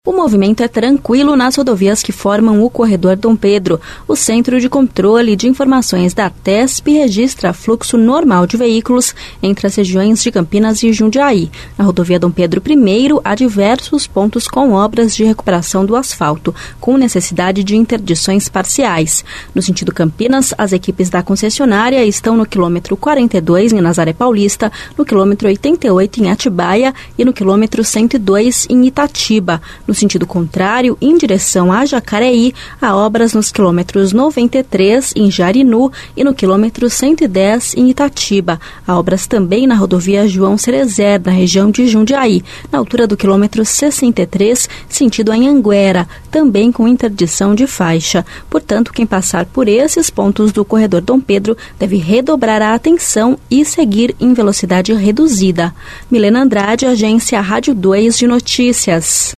O movimento é tranquilo nas rodovias que formam o Corredor Dom Pedro. O Centro de Controle de Informações da TESP registra fluxo normal de veículos entre as regiões de Campinas e Jundiaí. Na rodovia Dom Pedro I, há diversos pontos com obras de recuperação do asfalto, com necessidade de interdições parciais. No sentido Campinas, as equipes da concessionária estão no quilômetro 42 em Nazaré Paulista, no quilômetro 88 em Atibaia e no quilômetro 102 em Itatiba. No sentido contrário, em direção a Jacareí, há obras nos quilômetros 93 em Jarinu e no quilômetro 110 em Itatiba. Há obras também na rodovia João Cerezer, na região de Jundiaí, na altura do quilômetro 63, sentido Anhanguera, também com interdição de faixa. Portanto, quem passar por esses pontos do Corredor Dom Pedro deve redobrar a atenção e seguir em velocidade reduzida. Milena Andrade, Agência Rádio 2 de Notícias.